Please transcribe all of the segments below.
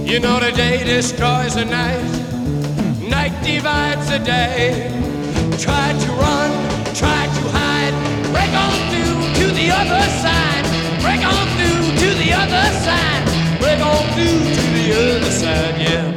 You know the day destroys the night, night divides the day. Try to run, try to hide, break on through to the other side, break on through to the other side, break on through to the other side, yeah.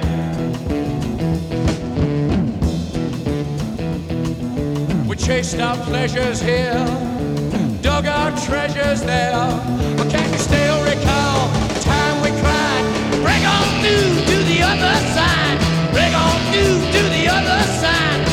We chased our pleasures here, dug our treasures there, but can you still recall the time we cried? Break on through to the other side, break on through to the other side,